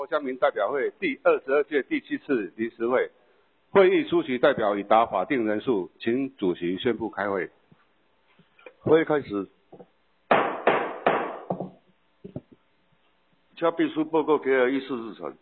乡民代表会第22届第7次临时会，会议出席代表已达法定人数，请主席宣布开会。 会议开始，请秘书报告给我议事日程。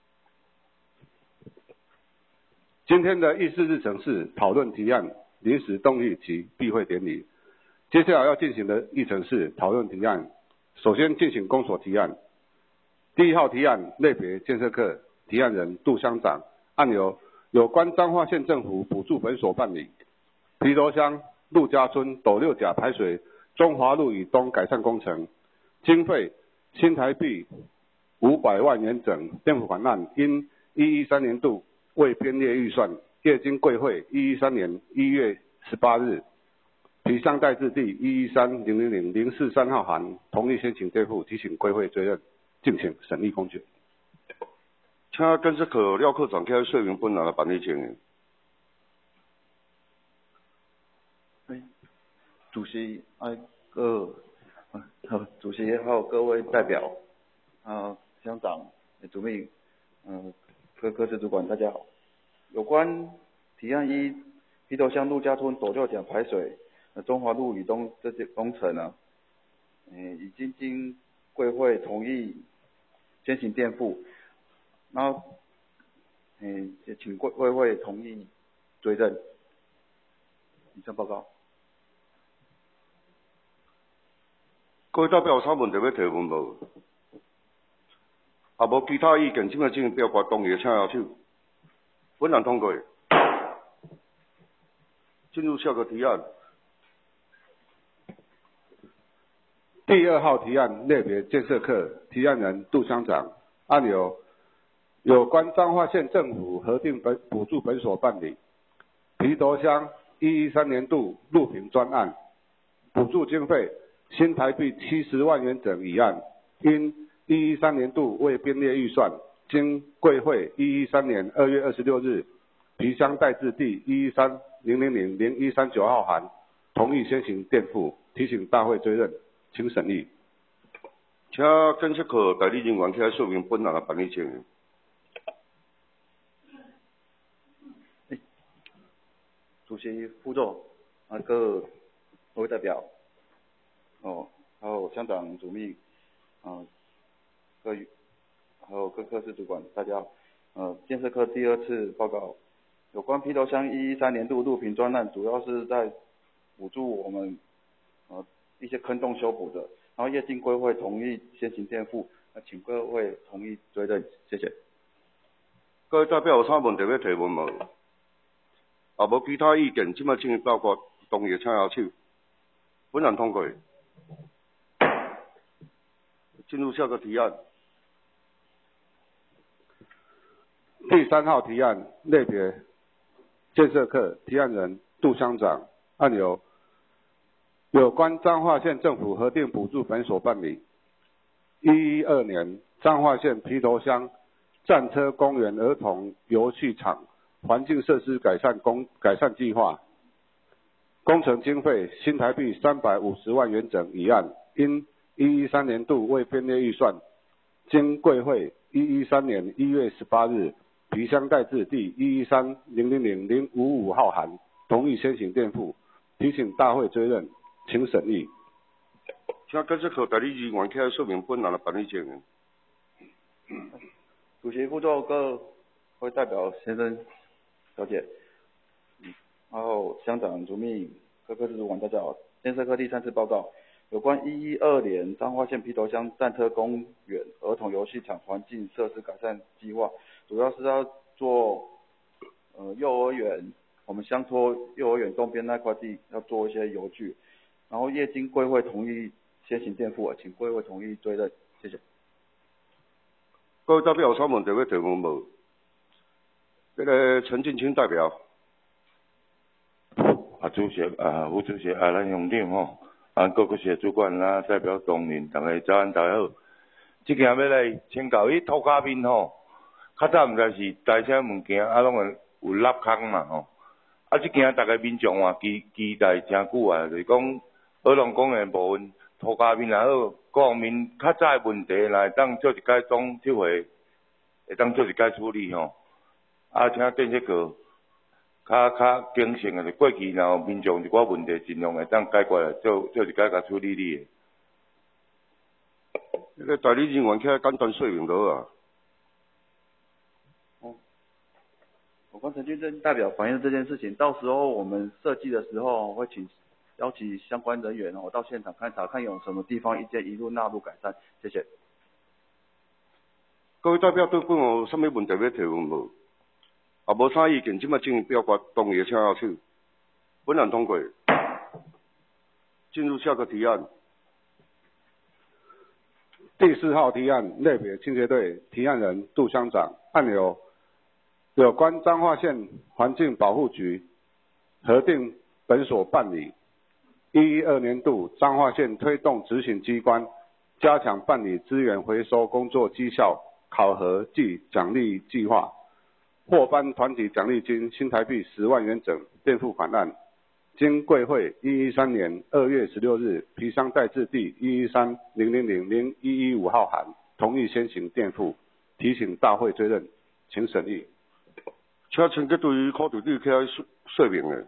今天的议事日程是讨论提案、临时动议及闭会典礼。接下来要进行的议程是讨论提案，首先进行公所提案。第1号提案类别建设课，提案人杜乡长，案由有关彰化县政府补助本所办理皮头乡陆家村斗六甲排水中华路以东改善工程，经费新台币500万元整，政府款案因113年度未编列预算，业经贵会113年1月18日，皮乡代字第113000043号函，同意先请兑付，提请贵会追认，敬请审议公决。 请建设课廖科长开说明本人的办理情形。 主席主席还有各位代表，乡长、主秘，各自主管，大家好。有关提案1，皮头乡陆家村斗六甲排水中华路以东这些工程呢，已经经贵会同意先行垫付，然后请贵会同意追认。以上报告。 各位代表有啥问题要提问无？无其他意见，请进行表决动议，请摇手。本人通过。进入下个提案。 第2号提案类别建设课，提案人杜乡长，案由有关彰化县政府核定补助本所办理皮头乡113年度路平专案，补助经费新台币70万元整一案，因113年度未编列预算，经贵会113年2月26日，皮乡代字第11300000139号函，同意先行垫付，提请大会追认，请审议。 请建设课代理人员起来说明本人的办理情形。 主席、副座，各位代表，还有乡长、主秘，还有各自主管，大家好。建设科第2次报告，有关皮头乡113年度路平专案，主要是在补助我们一些坑洞修补的，然后业经贵会同意先行垫付，请各位同意追认，谢谢。 各位代表有啥问题要提问无？无其他意见，请进行表决动议，请摇手。本人通过。进入下个提案。 第3号提案类别建设课，提案人杜乡长，案由有关彰化县政府核定补助本所办理112年彰化县皮头乡战车公园儿童游戏场环境设施改善计划，工程经费新台币350万元整一案，因113年度未编列预算，经贵会113年1月18日，皮乡代字第113000055号函，同意先行垫付，提请大会追认，请审议。 请建设课代理人员起来说明本人的办理情形。 主席、副座、各位代表先生、小姐，然后乡长、主秘、各自主管，大家好。建设科第3次报告，有关112年彰化县皮头乡战车公园儿童游戏场环境设施改善计划，主要是要做幼儿园，我们乡托幼儿园东边那块地要做一些游具，然后业经贵会同意先行垫付，请贵会同意追认，谢谢。 各位代表有啥问题要提问无？陈进清代表。 主席、副主席、咱乡长吼，各个社主管代表同仁，大家早安，大家好。即件要来请教伊涂骹面吼，较早毋知是大啥物件，拢会有落空嘛吼。即件大家民众期待诚久啊，就是讲儿童公园部分涂骹面也好，各方面较早的问题来当做一解总收回， 会当做一解处理吼。啊，请建设局较谨慎的，过去然后民众一寡问题尽量会当解决，做一解甲处理你的。 那个代理人员起来简单说明就好啊。 我跟陈俊正代表反映这件事情，到时候我们设计的时候会邀请相关人员到现场勘查，看有什么地方意见一路纳入改善。谢谢。 各位代表对本有啥物问题要提问无？啊，无啥意见，即摆请表决同意，请举手。本案通过。进入下个提案。 第4号提案，类别清洁队，提案人杜乡长，案由有关彰化县环境保护局核定本所办理112年度彰化县推动执行机关加强办理资源回收工作绩效考核暨奖励计划，获颁团体奖励金新台币10万元整垫付款案，经贵会113年2月16日批箱代字第113000115号函，同意先行垫付，提醒大会追认，请审议。 请陈局对考队起来说明的。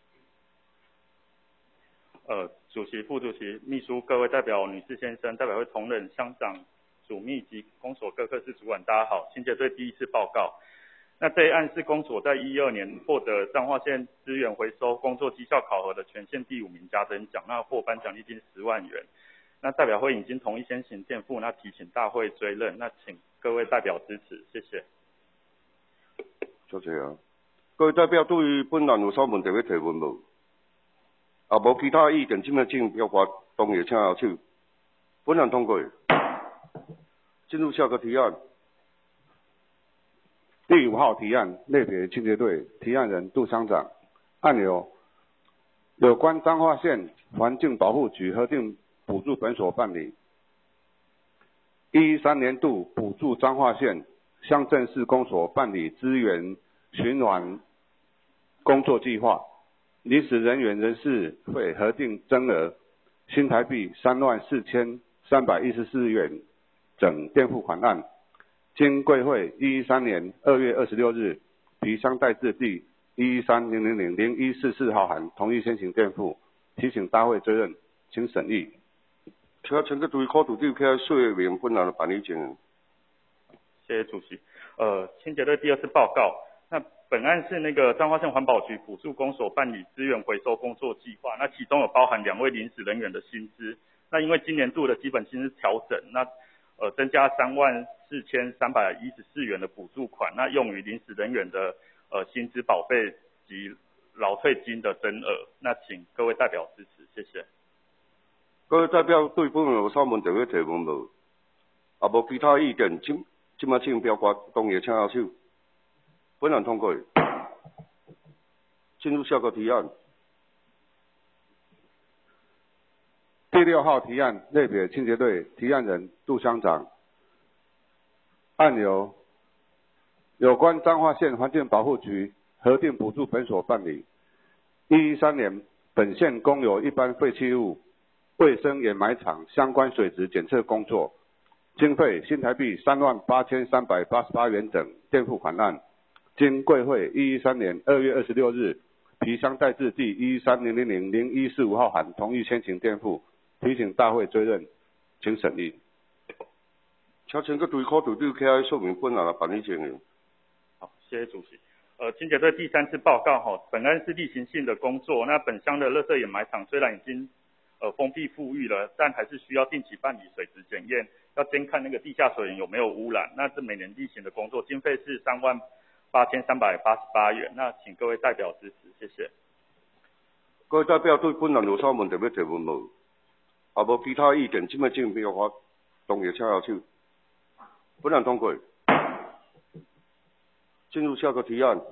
主席、副主席、秘书、各位代表、女士、先生、代表会同仁、乡长、主秘及公所各科室主管，大家好。清洁队第一次报告。那这一案是公所在2012年获得彰化县资源回收工作绩效考核的全县第5名加增奖，那获颁奖励金10万元。那代表会已经同意先行垫付，那提请大会追认，那请各位代表支持，谢谢。 多谢啊。各位代表对于本案有啥问题要提问无？啊，无其他意见，即摆请表决同意，请举手。本案通过。进入下个提案。 第5号提案，类别清洁队，提案人杜乡长，案由有关彰化县环境保护局核定补助本所办理113年度补助彰化县乡镇市公所办理资源循环工作计划，临时人员人事费核定增额新台币34314元整垫付款案，经贵会113年2月26日批箱代字第113000144号函，同意先行垫付，提醒大会追认，请审议。 请陈局对考队起来说明本案的办理情形。 谢谢主席。清洁队第2次报告。那本案是那个彰化县环保局补助公所办理资源回收工作计划，那其中有包含2位临时人员的薪资。那因为今年度的基本薪资调整，那增加34314元的补助款，那用于临时人员的薪资保费及劳退金的增额。那请各位代表支持，谢谢。 各位代表对本案有啥问题要提问无？啊，无其他意见，即摆请表决同意，请举手。本案通过。进入下个提案。 第6号提案，类别清洁队，提案人杜乡长，案由有关彰化县环境保护局核定补助本所办理113年本县公有一般废弃物卫生掩埋场相关水质检测工作，经费新台币38388元整垫付款案，经贵会113年2月26日批箱代字第113000145号函，同意先行垫付，提醒大会追认，请审议。 请陈局对考队起来说明本案的办理情形。 好，谢谢主席。清洁队第3次报告本案是例行性的工作。那本乡的垃圾掩埋场虽然已经封闭复育了，但还是需要定期办理水质检验，要监看那个地下水源有没有污染。那这每年例行的工作，经费是38388元。那请各位代表支持，谢谢。 各位代表对本案有啥问题要提问无？啊，无其他意见，即摆请表决同意，请举手。本案通过。进入下个提案。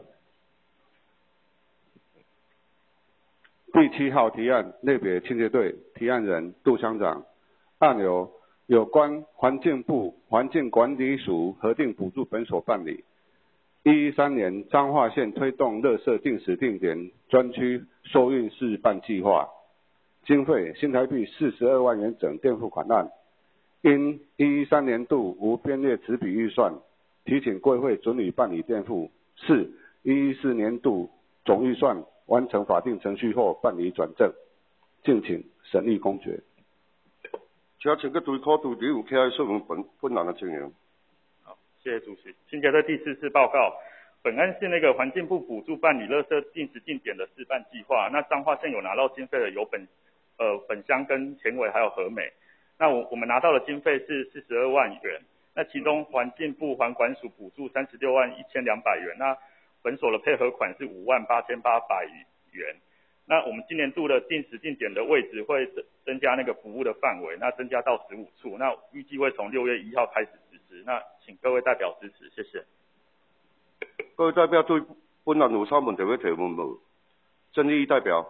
第7号提案，类别清洁队，提案人杜乡长，案由有关环境部环境管理署核定补助本所办理113年彰化县推动垃圾定时定点专区收运示范计划，经费新台币42万元整垫付款案，因113年度无编列此笔预算， 提请贵会准予办理垫付。4、114年度总预算完成法定程序后办理转正，敬请审议公决。 请请各位考虑你有开说明本案的情形。 好，谢谢主席。请节的第4次报告。本案是那个环境部补助办理垃圾定时定点的示范计划。那彰化县有拿到经费的有本乡跟前委还有和美。那我们拿到的经费是42万元。那其中环境部环管署补助36万1200元。那本所的配合款是5万8800元。那我们今年度的定时定点的位置会增加那个服务的范围，那增加到15处。那预计会从6月1号开始实施。那请各位代表支持，谢谢。 各位代表对本案有啥问题要提问无？郑丽代表。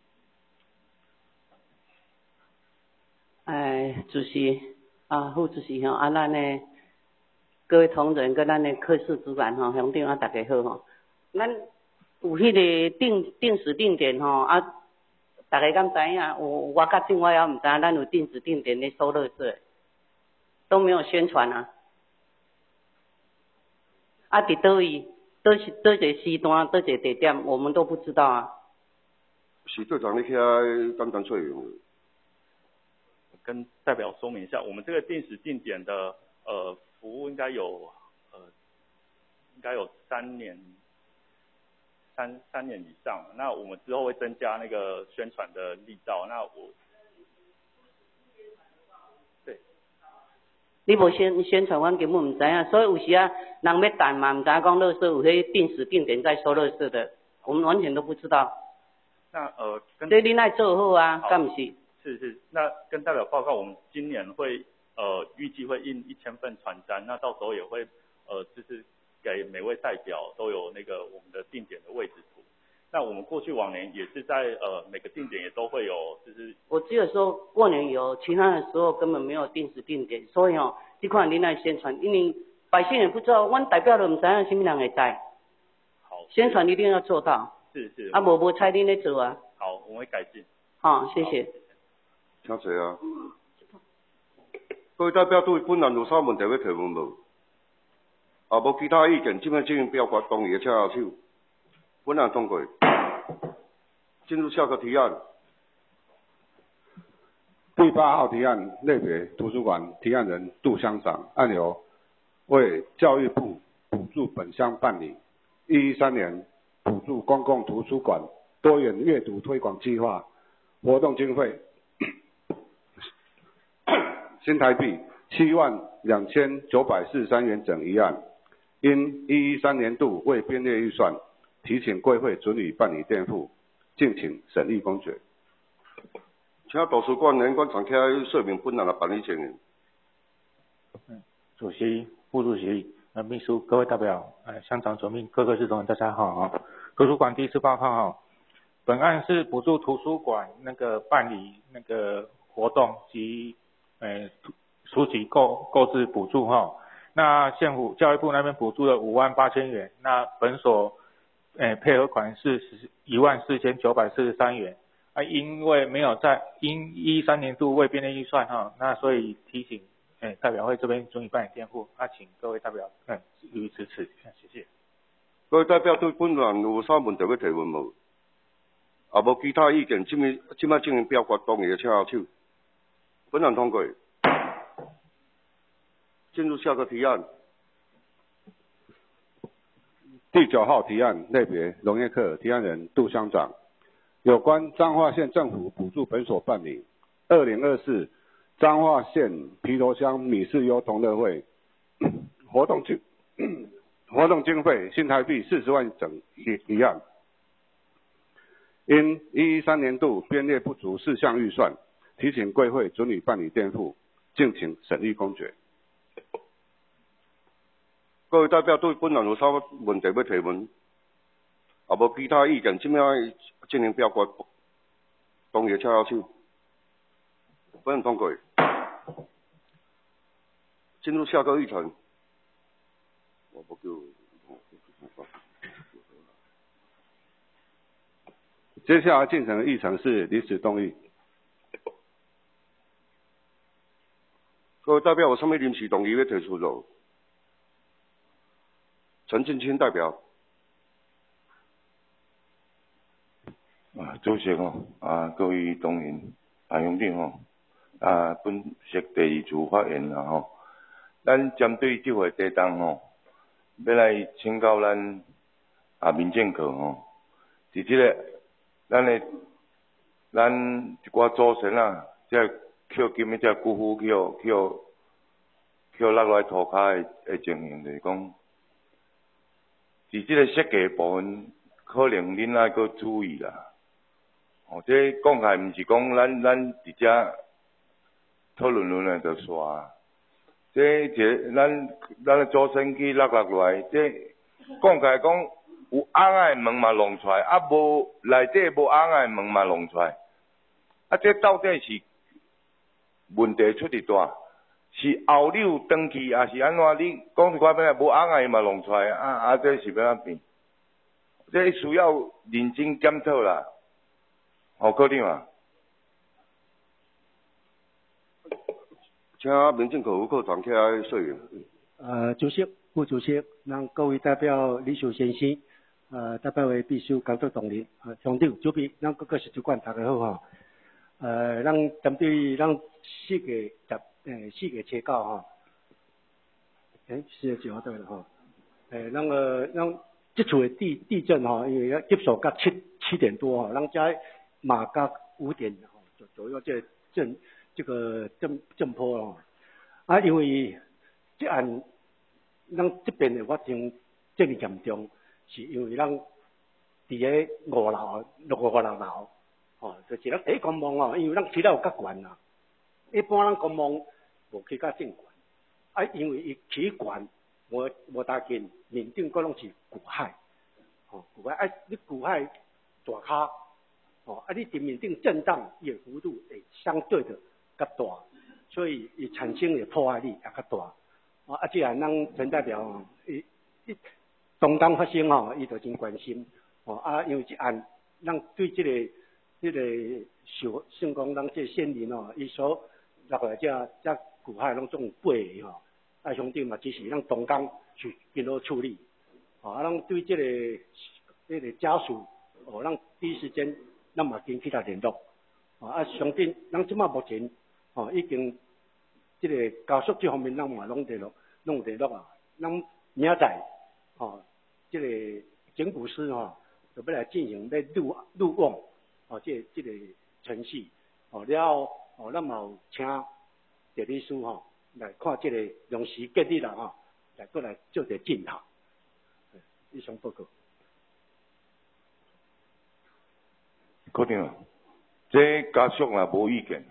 主席副主席咱的各位同仁跟咱的科室主管乡长大家好咱有迄个定时定点大家敢知影？我甲政府也毋知影咱有定时定点咧收垃圾，都没有宣传啊。伫倒位？倒一个时段，倒一个地点，我们都不知道啊。 是队长，你起来简单说明。 跟代表说明一下，我们这个定时定点的服务应该有3年以上。那我们之后会增加那个宣传的力道。那对。 你无宣传，阮根本毋知影，所以有时人要等嘛，毋知影讲垃圾有迄定时定点在收垃圾的，我们完全都不知道。 那所以恁爱做好啊，敢毋是？ 是，那跟代表报告，我们今年会预计会印1000份传单，那到时候也会就是给每位代表都有那个我们的定点的位置图。那我们过去往年也是在每个定点也都会有，就是我只有说过年有，其他的时候根本没有定时定点，所以这款恁爱宣传，因为百姓也不知道，阮代表都唔知影什么人会知。 好， 宣传一定要做到。 是。 无猜恁咧做啊。 好，我们会改进。 谢谢。 请坐啊。各位代表对本案有啥问题要提问无？无其他意见，这边进行表决同意的请举手。本案通过。进入下个提案。 第8号提案类别图书馆，提案人杜乡长，案由为教育部补助本乡办理113年补助公共图书馆多元阅读推广计划活动经费新台币72943元整一案，因113年度未编列预算，提请贵会准予办理垫付，敬请审议公决。 请图书馆员长起来说明本案的办理情形。 主席、副主席、秘书、各位代表、乡长、总秘、各个室同仁，大家好图书馆第一次报告本案是补助图书馆那个办理那个活动及书籍购置补助那县府教育部那边补助了5万8000元，那本所配合款是1万4943元因为没有在因13年度未编列预算那所以提醒代表会这边准予办理垫付，请各位代表予以支持，谢谢。 各位代表对本案有啥问题要提问无？无其他意见，这摆进行表决同意的请举手。本案通过。进入下个提案。 第9号提案类别农业课，提案人杜乡长，有关彰化县政府补助本所办理2024彰化县皮头乡米氏优同乐会活动经费新台币40万整一案，因113年度编列不足4项预算，提请贵会准予办理垫付，敬请审议公决。 各位代表对本案有啥问题要提问？无其他意见，这摆进行表决同意的请举手。本案通过。进入下个议程。 接下来进行的议程是临时动议。 各位代表有啥物临时动议要提出无？ 陈进清代表。 主席各位同仁兄弟本席第二次发言啦咱针对这回地动要来请教咱民政课伫这个咱一寡祖先这捡金的这骨灰捡落来涂骹的情形，就是讲，伫这个设计部分，可能恁爱搁注意啦。这讲起来，毋是讲咱伫遮讨论就煞。这一个咱的祖先去落来，这讲起来讲有红仔的门嘛弄出来，无内底无红仔的门嘛弄出来，这到底是问题出伫大？是后柳登去，还是安怎？你讲一寡变无红仔嘛弄出来，这是要安变？这需要认真检讨啦。科长请民政课副科长起来说明。 主席、副主席，让各位代表李秀先生，代表为必须工作同仁，兄弟主编，咱各个是主管大家好咱针对咱4月7号4月9号对了咱这次的地震因为接受到7点多咱家马到5点左右这个震波因为这案咱这边的发生这么严重，是因为咱伫个5楼就是咱第一公墓因为咱起到较悬一般咱公墓无起到正悬因为伊起悬无大紧面顶个拢是古海古海你古海大骹你伫面顶震荡伊的幅度会相对的较大，所以伊产生的破坏力也较大既然咱陈代表东东发生伊就真关心因为这案咱对这个算讲咱这县民伊所落来这古海拢总8个兄弟嘛，只是咱东江去经过处理咱对这个家属咱第一时间咱嘛跟去他联络相信咱即马目前已经这个家属这方面咱嘛拢联络咱明仔这个警股师就要来进行录网这个程序了咱嘛有请地理师来看这个临时建立来过来做个检讨。以上报告。 科长这家属也无意见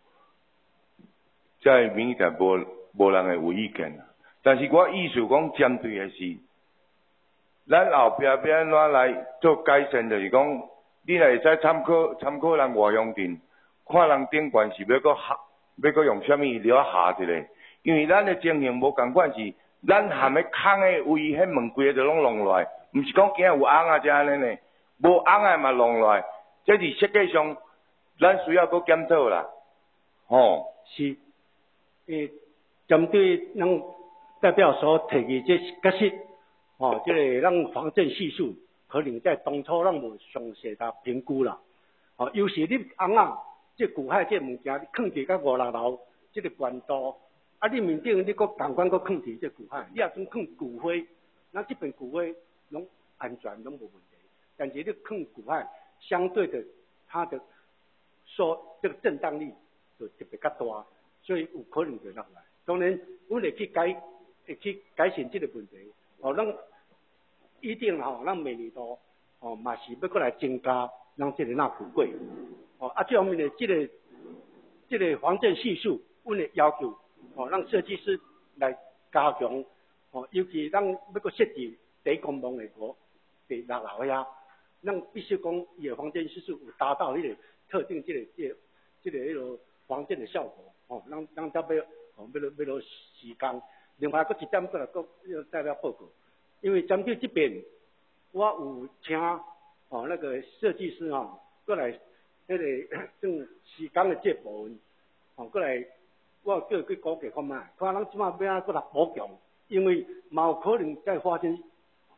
这明显无人会有意见但是我意思讲针对的是，咱后壁要安怎来做改善，就是讲，你若会使参考人外乡镇，看人顶悬是要搁用啥物料下一个，因为咱的情形无共款是，咱含的空的位，迄门规个就拢弄落来，毋是讲今有红仔才安尼呢，无红仔嘛弄落来，这是设计上咱需要搁检讨啦， 是，针对咱代表所提议这解释，这个咱防震系数可能在当初咱无详细甲评估啦，尤其你红仔这古海这物件，你放伫到5、6楼这个悬度，你面顶你搁同款搁放伫这古海，你也算放骨灰，咱这边骨灰拢安全拢无问题，但是你放古海，相对的它的这个震荡力就特别较大，所以有可能就落来。当然，阮会去改善这个问题。咱一定咱每年度嘛是要过来增加咱这个纳富贵。这方面的这个防震系数，阮会要求让设计师来加强。尤其咱要搁设置第一公墓的第6楼遐，咱必须讲伊的防震系数有达到迄个特定这个迄个防震的效果。咱才要落时间。另外，一点过来代表报告，因为针对这边，我有请那个设计师过来那个算时间的这部分过来，我叫伊去估计看卖，看咱即马要过来补强，因为嘛有可能再发生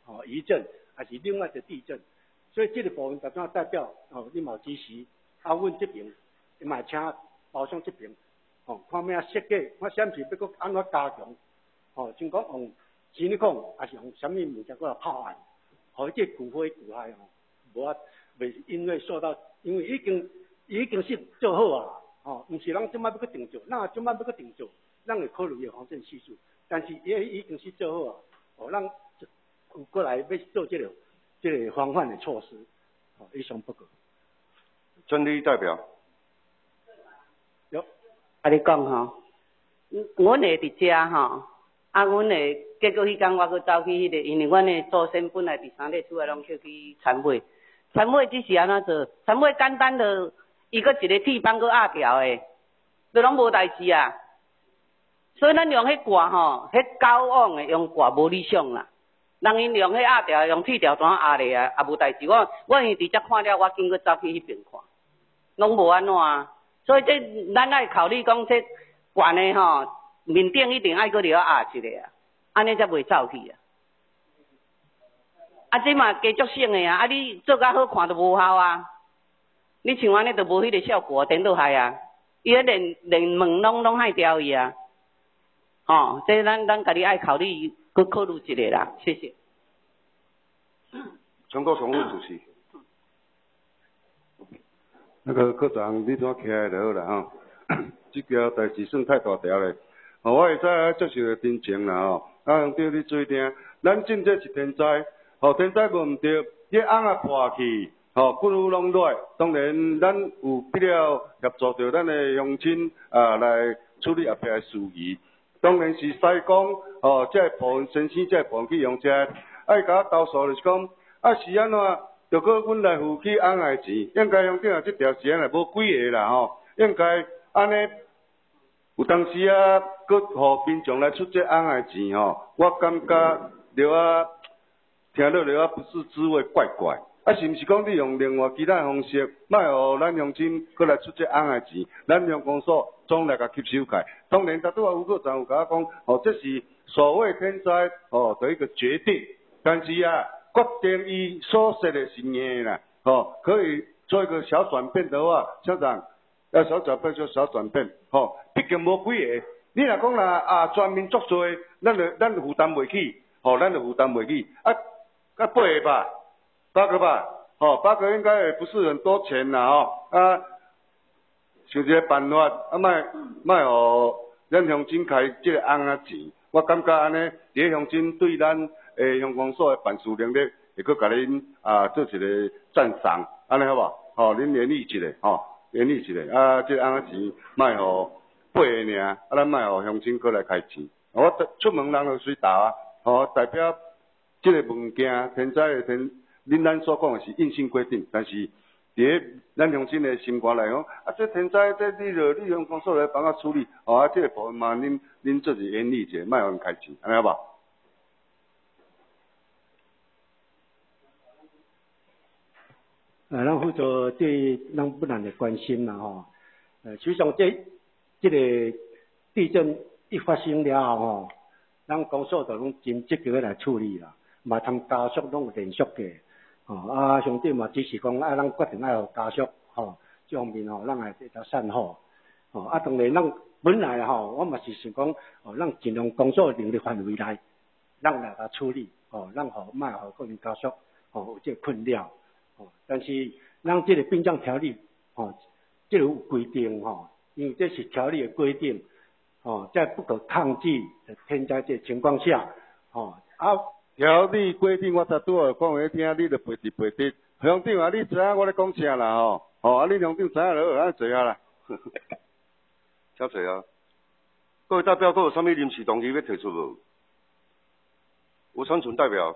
余震，还是另外一个地震。所以这个部分怎代表你嘛支持，阮这边嘛请包厢这边看咩设计，看啥物事要搁安怎加强，像讲用钱来讲，还是用啥物物件搁来炮案，这巨火巨害无啊，袂因为已经是做好啊，毋是咱即摆要搁定做，咱即摆要搁定做，咱会考虑防震系数，但是已经是做好啊，咱有过来要做这个防范的措施，以上报告。 郑丽代表。 你讲阮会伫遮阮会结果迄天我去走去迄个，因为阮的祖先本来伫3日厝内拢去参尾，只是安怎做？参尾简单的，伊搁一个铁板搁压掉的，就拢无代志啊。所以咱用迄挂迄高往的用挂无理想啦。人因用迄压掉，用铁条单压咧啊，也无代志。我因直接看了，我经过走去迄边看，拢无安怎啊。所以这咱爱考虑讲，这悬的面顶一定爱搁了压一下啊，安尼才袂走去啊。这嘛加足省的啊，你做甲好看都无效啊。你像安尼都无迄个效果，颠倒害啊。伊迄连门拢害掉伊啊。这咱家己爱考虑，搁考虑一下啦，谢谢。 全国常务主席。 那个科长，你怎起来就好啦这条代志算太大条咧。我会使接受真情啦兄弟你注听，咱真这是天灾，天灾无毋对，你翁啊破去，骨肉拢落，当然咱有必要协助着咱的乡亲来处理后壁的事宜。当然是西讲这部分先生这部分去用这，爱甲我投诉就是讲是安怎？就搁阮来付起翁的钱，应该乡长这条时安尼无几个啦应该安尼有当时搁互民众来出这翁的钱我感觉了听落了不是滋味，怪怪。是毋是讲你用另外其他方式，莫互咱乡亲搁来出这翁的钱，咱乡公所总来甲吸收起来。当然，拄有副长有甲我讲，这是所谓天灾的一个决定，但是决定伊所说的是硬啦，可以做一个小转变的话，乡长要小转变就小转变，毕竟无几个。你若讲啦全民作做，咱就负担袂起，咱就负担袂起。8个吧，8个吧，8个应该也不是很多钱啦想一个办法莫互咱乡亲开这个翁仔钱，我感觉安尼，这乡亲对咱乡公所的办事能力，会搁甲恁做一个赞赏，安尼好无？恁勉励一下勉励一下这个翁仔钱莫互8个尔，咱莫互乡亲搁来开钱。我出门人就随答代表这个物件天灾的咱所讲的是硬性规定，但是伫咱乡亲的心肝来讲，这天灾这你乡公所来帮我处理，这个部分嘛，恁做一演练者，莫互因开钱，安尼好无？ 咱辅助对咱不难的关心啦实际上这个地震一发生了后咱公所就拢真积极来处理啦，嘛通家属拢有联络嘅。兄弟嘛支持讲咱决定互家属这方面咱来这条善后当然咱本来我嘛是想讲咱尽量工作能力范围内，咱来甲处理咱莫互个人家属有这个困扰但是咱这个殡葬条例这个有规定因为这是条例的规定在不可抗拒的天灾这情况下条例规定我拄好讲给你听，你就背直。乡长你知影我咧讲啥啦你乡长知影就好，安坐下啦。 请坐各位代表，都有啥物临时动议要提出无？吴传纯代表。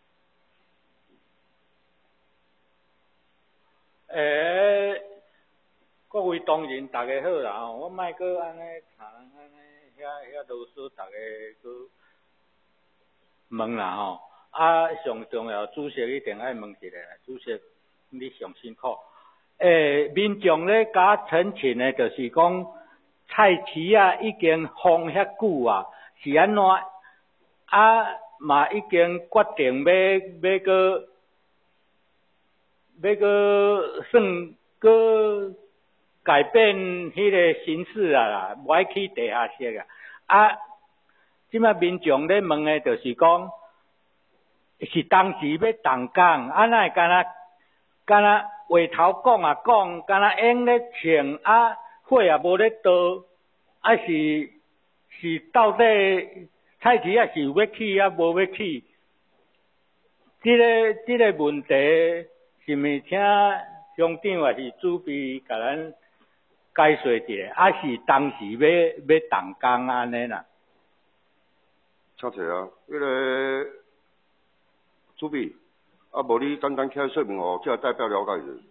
各位同仁大家好啦我莫搁安尼谈安尼遐啰嗦，大家搁问啦上重要主席一定爱问一下，主席你上辛苦。民众咧甲陈情的，就是讲菜市已经封遐久是安怎嘛已经决定要算改变迄个形式啦，无爱去地下室啊。啊，即摆民众咧问的，就是讲是当时要动工，啊哪会敢若话头讲啊讲，敢若烟咧呛啊，火也无咧倒，啊是到底菜市啊是有要起啊无要起？这个问题，是毋是请乡长还是主秘甲咱解说一下？啊是当时要动工安尼啦？ 请坐啊，迄个主秘，啊无你简单起来说明哦，这代表了解者。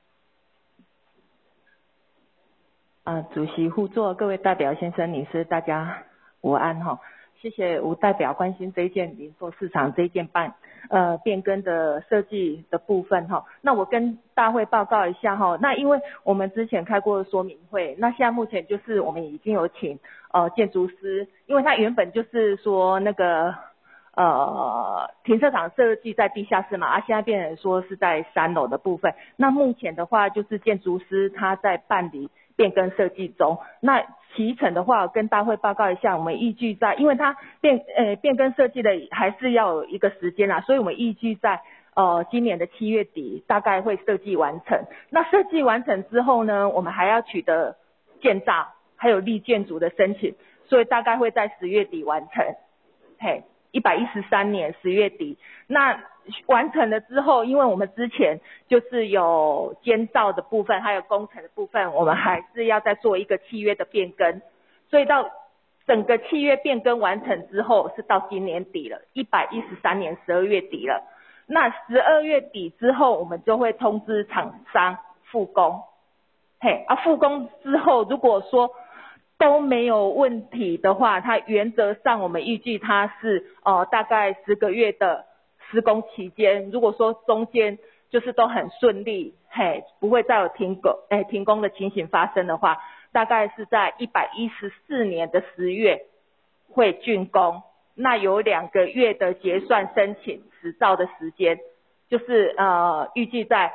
主席、副座、各位代表先生、女士，大家午安哈。谢谢吴代表关心这一件零售市场这一件变更的设计的部分哈。那我跟大会报告一下哈。那因为我们之前开过说明会，那现在目前就是我们已经有请建筑师，因为他原本就是说那个停车场设计在地下室嘛，现在变成说是在3楼的部分。那目前的话就是建筑师他在办理变更设计中。那期程的话，我跟大会报告一下，我们预计在，因为它变更设计的还是要有一个时间啦，所以我们预计在今年的7月底大概会设计完成。那设计完成之后呢，我们还要取得建造还有立建筑的申请，所以大概会在10月底完成。嘿，113年10月底。那完成了之后，因为我们之前就是有监造的部分还有工程的部分，我们还是要再做一个契约的变更，所以到整个契约变更完成之后是到今年底了，113年12月底了。那12月底之后我们就会通知厂商复工。复工之后如果说都没有问题的话，它原则上我们预计它是大概10个月的施工期间，如果说中间就是都很顺利，不会再有停工的情形发生的话，大概是在114年的10月会竣工。那有2个月的结算申请执照的时间，就是预计在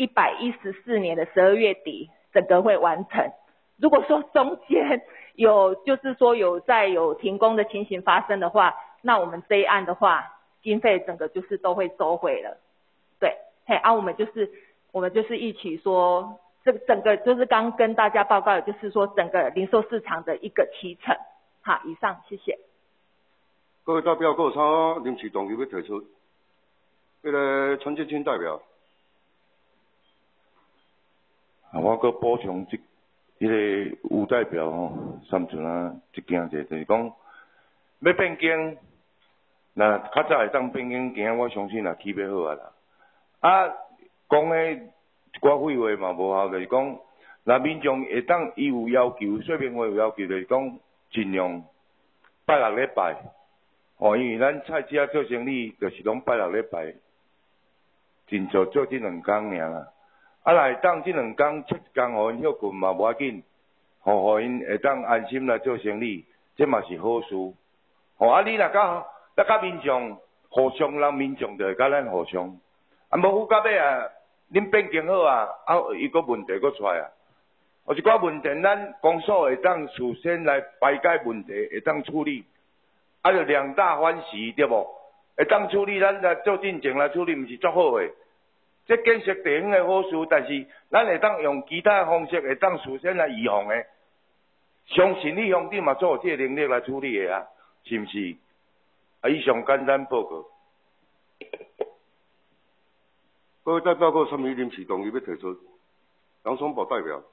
114年的12月底整个会完成。如果说中间就是说有停工的情形发生的话，那我们这一案的话经费整个就是都会收回了。对，我们就是一起说这整个就是刚跟大家报告的就是说整个零售市场的一个期程。好，以上谢谢。 各位代表，还有啥临时动议要提出？那个陈建清代表。 我阁补充迄个吴代表吼，三寸一件者，就是讲要变更，那较早会当变更件，我相信也起码好啦。讲的一寡废话嘛无效，就是讲，那民众会当伊有要求，说明话有要求，就是讲尽量拜6礼拜，因为咱菜市做生意就是拢拜6礼拜，尽做这2天尔啦。若会当这2天出一天，互因休困嘛无要紧，互因会当安心来做生意，这嘛是好事。你若甲民众互相，人民众就会甲咱互相。无好到尾恁变更好伊个问题佫出来有一寡问题，咱公所会当事先来排解问题，会当处理，就量大欢喜，对无？会当处理，咱来做进前来处理，毋是足好诶。这建设地方的好事，但是咱会当用其他方式，会当事先来预防的。相信你乡长嘛做有这个能力来处理的是毋是？以上简单报告。 各位代表，还有啥物临时动议要提出？杨松宝代表。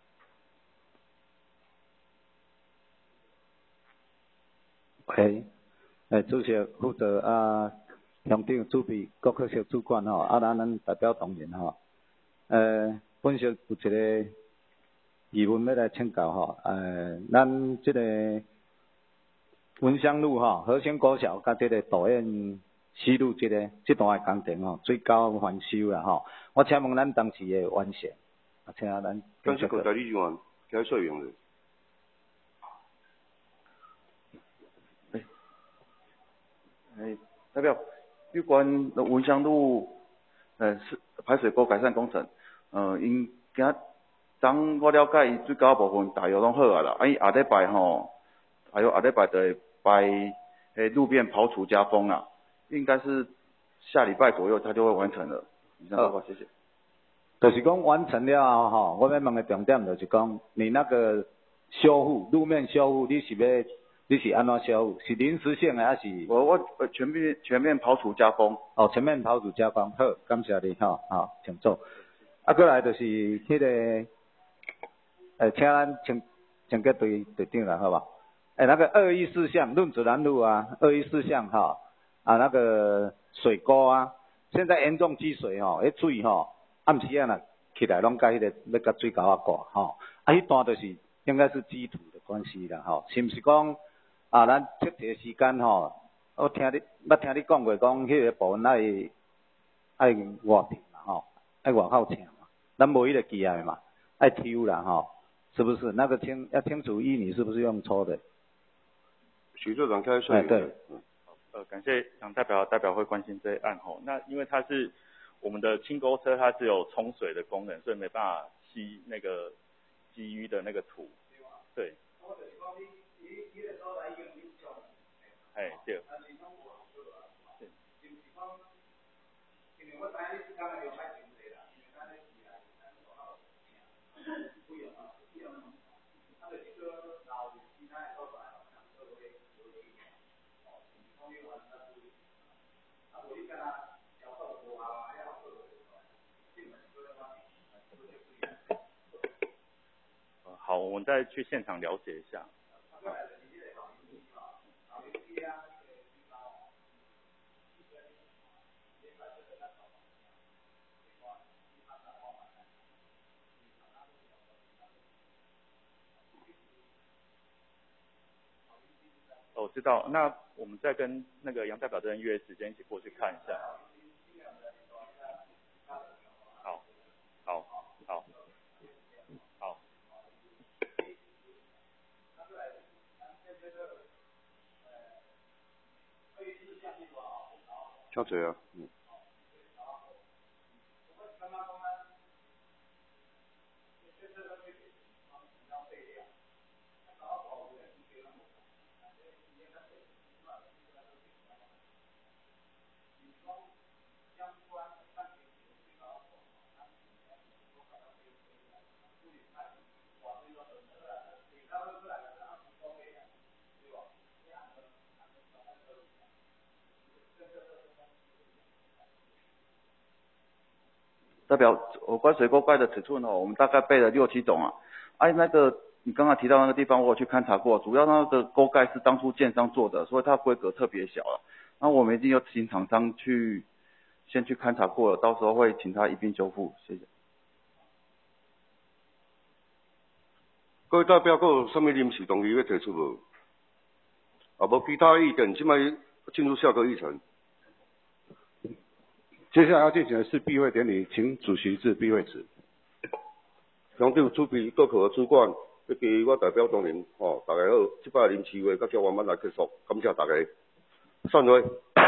喂，主席、负责乡长、主秘、各科室主管咱代表同仁本席有一个疑问要来请教咱这个文香路和兴国小甲这个导演西路这段的工程最高完修啦我请问咱当时的完成，请咱但是个代理人员该说明的。 代表有关文香路是排水沟改善工程，因今当我了解伊最高部分大约拢好啊啦，伊下礼拜吼，还有下礼拜就会摆路面刨除加封啦，应该是下礼拜左右它就会完成了。以上报告，谢谢。 就是讲完成了后吼，我要问的重点就是讲，你那个修复路面修复，你是安怎修复？是临时性的还是？ 我全面刨除加封。 哦，全面刨除加封，好，感谢你吼，请坐。啊，过来就是迄个，请咱请个队长来，好吧？那个214项论子南路啊，214项哈，那个水沟啊，现在严重积水吼，迄水吼，暗时啊呐起来拢甲迄个要甲水沟啊挂吼，迄段就是应该是积土的关系啦吼，是毋是讲咱测一个时间吼，我听你讲过讲迄个部分爱外停嘛吼，爱外口请嘛，咱无迄个机械嘛，爱抽啦吼，是不是？那个要清楚你是不是用抽的？ 徐队长开始。 对。 感谢杨代表会关心这一案吼。那因为它是我们的轻沟车，它只有冲水的功能，所以没办法吸那个积淤的那个土。对。哎，对。好，我们再去现场了解一下。我知道，那我们再跟那个杨代表这边约时间一起过去看一下。好。 超侪啊。 代表有关水沟盖的尺寸我们大概备了6、7种啊。那个你刚刚提到那个地方，我有去勘察过，主要那个沟盖是当初建商做的，所以它规格特别小了。那我们已经有请厂商先去勘察过了，到时候会请他一并修复。谢谢。 各位代表，还有什么临时动议要提出无？无其他意见，现在进入下个议程。 接下来要进行的是闭会典礼，请主席至闭会址。 乡长主秘各科主管，以及我代表同仁，大家好，这摆临时会到这完满来结束，感谢大家，散会。